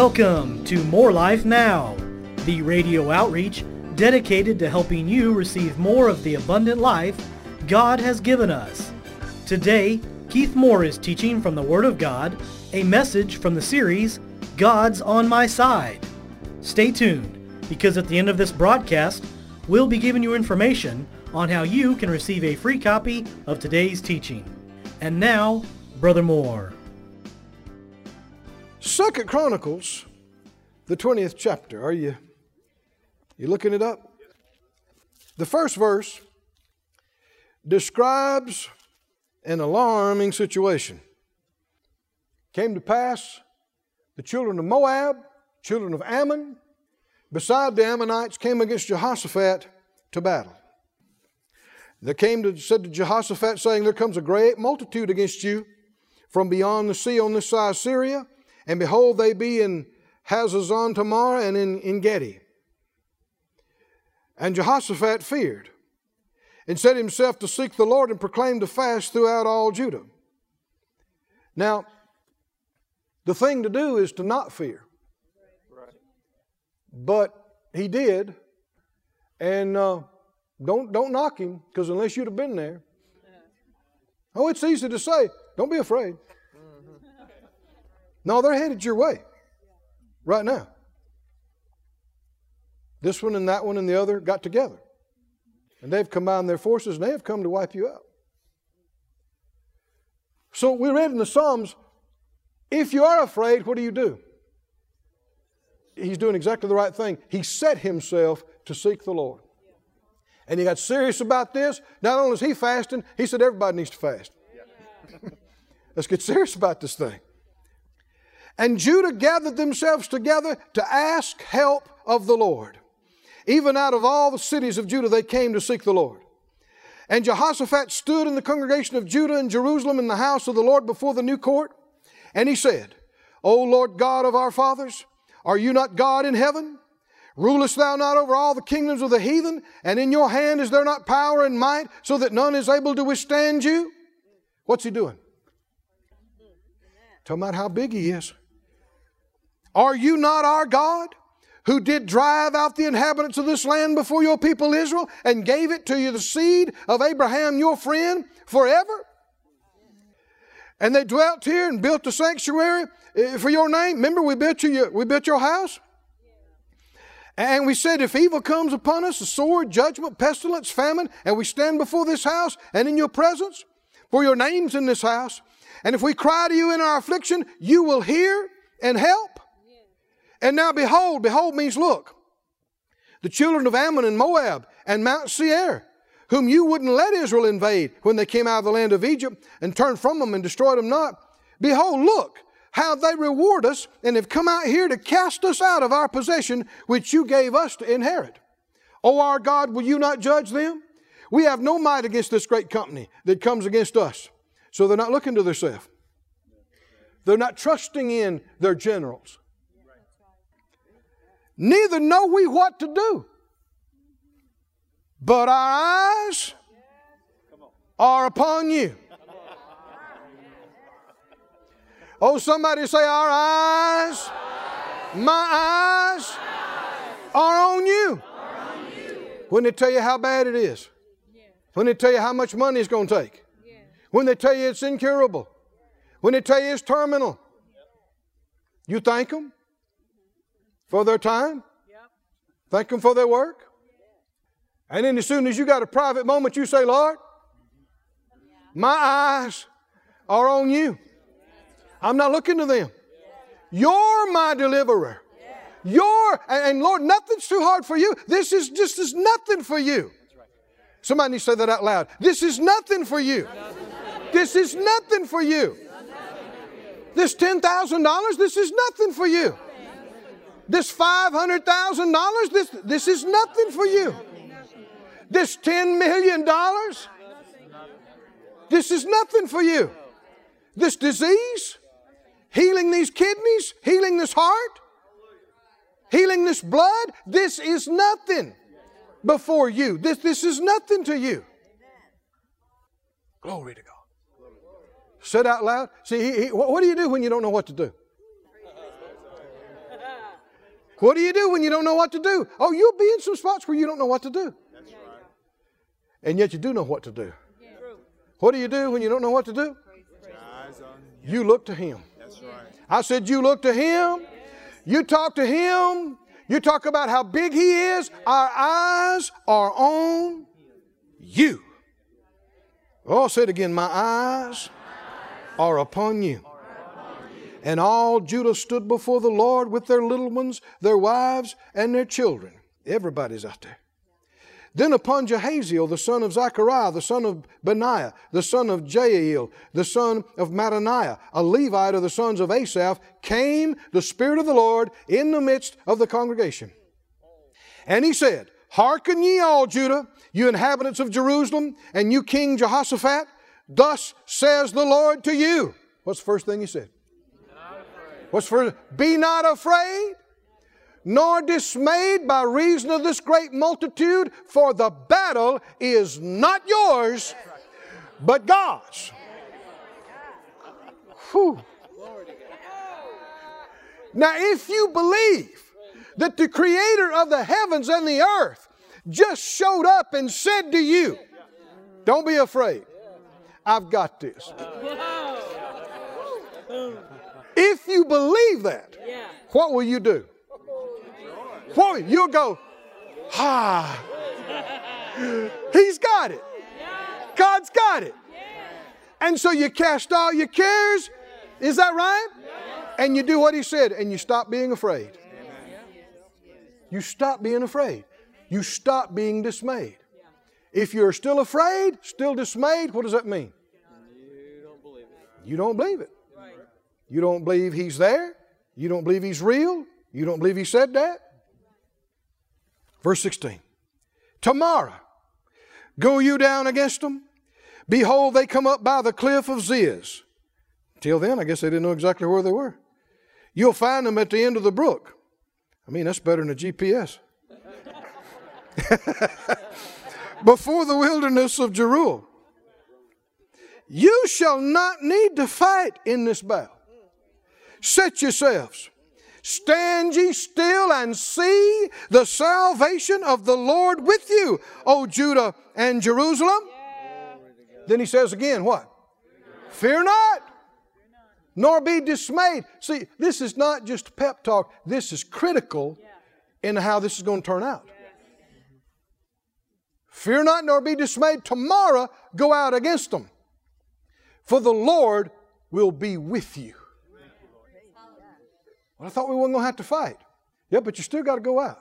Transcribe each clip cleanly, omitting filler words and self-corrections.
Welcome to More Life Now, the radio outreach dedicated to helping you receive more of the abundant life God has given us. Today, Keith Moore is teaching from the Word of God, a message from the series, God's on My Side. Stay tuned, because at the end of this broadcast, we'll be giving you information on how you can receive a free copy of today's teaching. And now, Brother Moore. 2 Chronicles, the 20th chapter. Are you looking it up? The first verse describes an alarming situation. Came to pass, the children of Moab, children of Ammon, beside the Ammonites, came against Jehoshaphat to battle. They said to Jehoshaphat, saying, there comes a great multitude against you from beyond the sea on this side of Syria, and behold, they be in Hazazon Tamar and in Gedi. And Jehoshaphat feared, and set himself to seek the Lord, and proclaimed a fast throughout all Judah. Now, the thing to do is to not fear. But he did, and don't knock him, because unless you'd have been there. Oh, it's easy to say, don't be afraid. No, they're headed your way right now. This one and that one and the other got together. And they've combined their forces and they have come to wipe you out. So we read in the Psalms, if you are afraid, what do? He's doing exactly the right thing. He set himself to seek the Lord. And he got serious about this. Not only is he fasting, he said everybody needs to fast. Let's get serious about this thing. And Judah gathered themselves together to ask help of the Lord. Even out of all the cities of Judah, they came to seek the Lord. And Jehoshaphat stood in the congregation of Judah and Jerusalem in the house of the Lord before the new court. And he said, O Lord God of our fathers, are you not God in heaven? Rulest thou not over all the kingdoms of the heathen? And in your hand is there not power and might, so that none is able to withstand you? What's he doing? Talking about how big he is. Are you not our God, who did drive out the inhabitants of this land before your people Israel, and gave it to you, the seed of Abraham your friend, forever? And they dwelt here and built a sanctuary for your name. Remember, we built your house? And we said, if evil comes upon us, a sword, judgment, pestilence, famine, and we stand before this house and in your presence, for your name's in this house, and if we cry to you in our affliction, you will hear and help. And now behold means look, the children of Ammon and Moab and Mount Seir, whom you wouldn't let Israel invade when they came out of the land of Egypt and turned from them and destroyed them not. Behold, look how they reward us and have come out here to cast us out of our possession, which you gave us to inherit. O our God, will you not judge them? We have no might against this great company that comes against us. So they're not looking to themselves. They're not trusting in their generals. Neither know we what to do. But our eyes are upon you. Oh, somebody say, our eyes, my eyes are on you. When they tell you how bad it is. When they tell you how much money it's going to take. When they tell you it's incurable. When they tell you it's terminal. You thank them for their time. Thank them for their work. And then as soon as you got a private moment, you say, Lord, my eyes are on you. I'm not looking to them. You're my deliverer. And Lord, nothing's too hard for you. This is nothing for you. Somebody needs to say that out loud. This is nothing for you. This is nothing for you. This $10,000, this is nothing for you. This $500,000, this is nothing for you. This $10 million, this is nothing for you. This disease, healing these kidneys, healing this heart, healing this blood, this is nothing before you. This is nothing to you. Glory to God. Say it out loud. See, what do you do when you don't know what to do? What do you do when you don't know what to do? Oh, you'll be in some spots where you don't know what to do. That's right. And yet you do know what to do. What do you do when you don't know what to do? You look to Him. That's right. I said you look to Him. You talk to Him. You talk about how big He is. Our eyes are on you. Oh, say it again. My eyes are upon you. And all Judah stood before the Lord with their little ones, their wives, and their children. Everybody's out there. Then upon Jehaziel, the son of Zechariah, the son of Benaiah, the son of Jael, the son of Mattaniah, a Levite of the sons of Asaph, came the Spirit of the Lord in the midst of the congregation. And he said, Hearken ye all, Judah, you inhabitants of Jerusalem, and you King Jehoshaphat, thus says the Lord to you. What's the first thing he said? What's first? Be not afraid, nor dismayed by reason of this great multitude, for the battle is not yours, but God's. Whew. Now, if you believe that the Creator of the heavens and the earth just showed up and said to you, don't be afraid, I've got this. If you believe that, what will you do? What? You'll go, He's got it. God's got it. And so you cast all your cares. Is that right? And you do what He said, and you stop being afraid. You stop being afraid. You stop being dismayed. If you're still afraid, still dismayed, what does that mean? You don't believe it. You don't believe He's there. You don't believe He's real. You don't believe He said that. Verse 16. Tomorrow go you down against them. Behold, they come up by the cliff of Ziz. Till then, I guess they didn't know exactly where they were. You'll find them at the end of the brook. I mean, that's better than a GPS. Before the wilderness of Jeruel. You shall not need to fight in this battle. Set yourselves. Stand ye still and see the salvation of the Lord with you, O Judah and Jerusalem. Then he says again, what? Fear not, nor be dismayed. See, this is not just pep talk. This is critical in how this is going to turn out. Fear not, nor be dismayed. Tomorrow go out against them, for the Lord will be with you. Well, I thought we weren't going to have to fight. Yeah, but you still got to go out.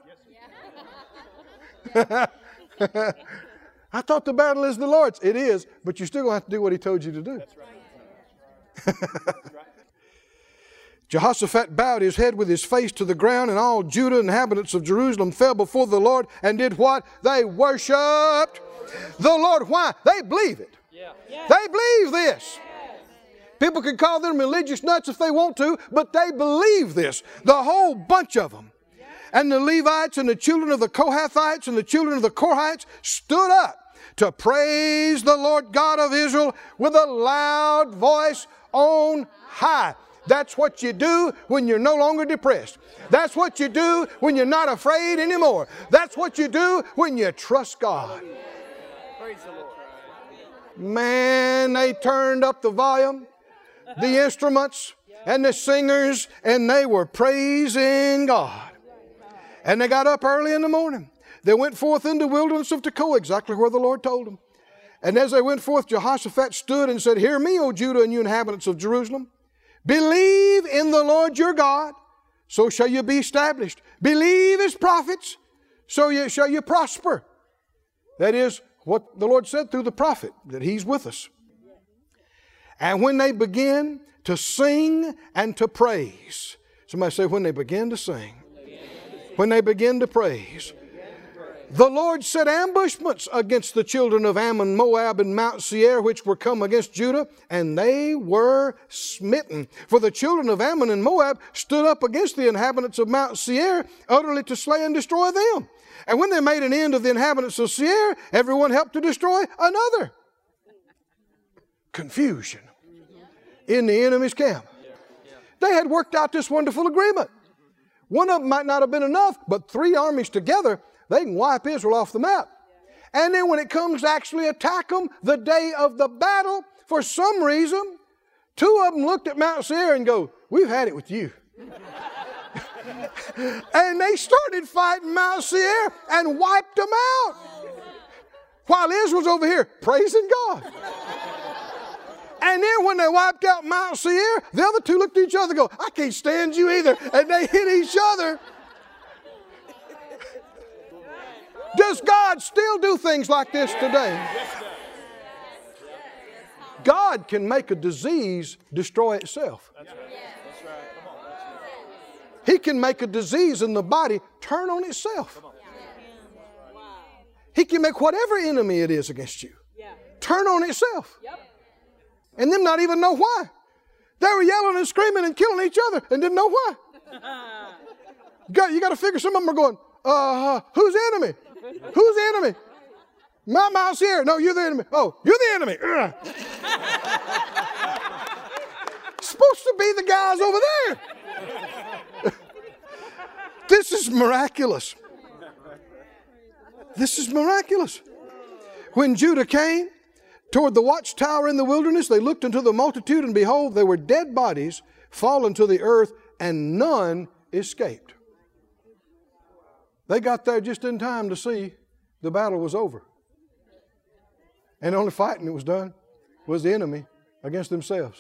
I thought the battle is the Lord's. It is, but you're still going to have to do what He told you to do. That's right. Jehoshaphat bowed his head with his face to the ground, and all Judah and inhabitants of Jerusalem fell before the Lord and did what? They worshiped the Lord. Why? They believe it. They believe this. People can call them religious nuts if they want to, but they believe this. The whole bunch of them. And the Levites and the children of the Kohathites and the children of the Korhites stood up to praise the Lord God of Israel with a loud voice on high. That's what you do when you're no longer depressed. That's what you do when you're not afraid anymore. That's what you do when you trust God. Praise the Lord. Man, they turned up the volume, the instruments, and the singers, and they were praising God. And they got up early in the morning. They went forth in the wilderness of Tekoa, exactly where the Lord told them. And as they went forth, Jehoshaphat stood and said, Hear me, O Judah and you inhabitants of Jerusalem. Believe in the Lord your God, so shall you be established. Believe His prophets, so shall you prosper. That is what the Lord said through the prophet, that He's with us. And when they begin to sing and to praise, somebody say, when they begin to sing, when they begin to praise, the Lord set ambushments against the children of Ammon, Moab, and Mount Seir, which were come against Judah, and they were smitten. For the children of Ammon and Moab stood up against the inhabitants of Mount Seir, utterly to slay and destroy them. And when they made an end of the inhabitants of Seir, everyone helped to destroy another. Confusion in the enemy's camp. They had worked out this wonderful agreement. One of them might not have been enough, but 3 armies together, they can wipe Israel off the map. And then when it comes to actually attack them the day of the battle, for some reason, 2 of them looked at Mount Seir and go, we've had it with you. And they started fighting Mount Seir and wiped them out. While Israel's over here praising God. And then when they wiped out Mount Seir, the other 2 looked at each other and go, I can't stand you either. And they hit each other. Does God still do things like this today? God can make a disease destroy itself. He can make a disease in the body turn on itself. He can make whatever enemy it is against you turn on itself. And them not even know why. They were yelling and screaming and killing each other and didn't know why. You got to figure some of them are going, who's the enemy? Who's the enemy? My Mount Seir. No, you're the enemy. Oh, you're the enemy. Supposed to be the guys over there. This is miraculous. This is miraculous. When Judah came toward the watchtower in the wilderness, they looked into the multitude, and behold, there were dead bodies fallen to the earth, and none escaped. They got there just in time to see the battle was over. And the only fighting that was done was the enemy against themselves.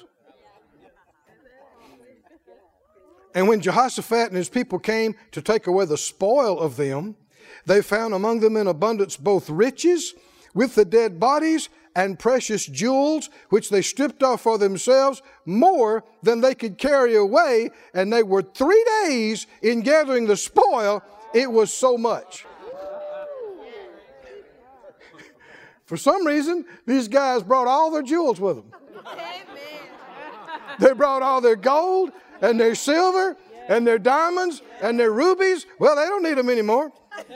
And when Jehoshaphat and his people came to take away the spoil of them, they found among them in abundance both riches with the dead bodies and precious jewels, which they stripped off for themselves, more than they could carry away. And they were 3 days in gathering the spoil. It was so much. For some reason, these guys brought all their jewels with them. They brought all their gold and their silver and their diamonds and their rubies. Well, they don't need them anymore.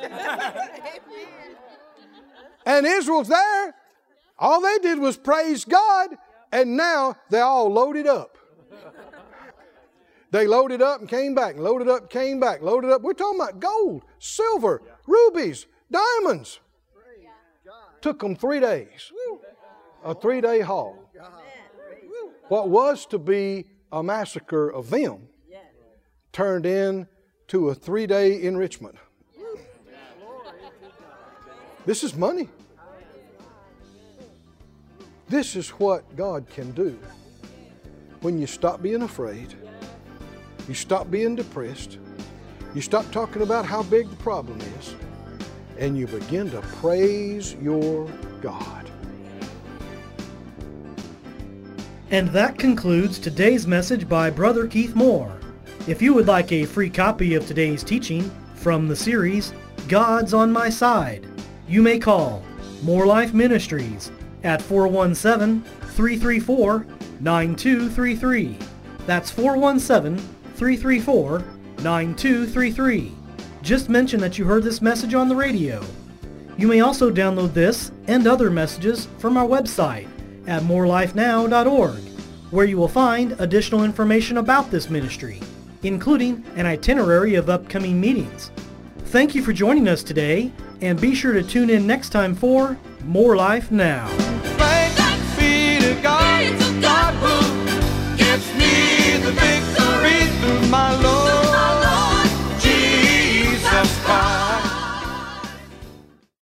And Israel's there. All they did was praise God, and now they're all loaded up. They loaded up and came back, loaded up, came back, loaded up. We're talking about gold, silver, rubies, diamonds. Took them 3 days. A 3-day haul. What was to be a massacre of them turned into a 3-day enrichment. This is money. This is what God can do when you stop being afraid, you stop being depressed, you stop talking about how big the problem is, and you begin to praise your God. And that concludes today's message by Brother Keith Moore. If you would like a free copy of today's teaching from the series, God's on My Side, you may call More Life Ministries at 417-334-9233. That's 417-334-9233. Just mention that you heard this message on the radio. You may also download this and other messages from our website at morelifenow.org, where you will find additional information about this ministry, including an itinerary of upcoming meetings. Thank you for joining us today, and be sure to tune in next time for More Life Now. Thanks be to God, God who gets me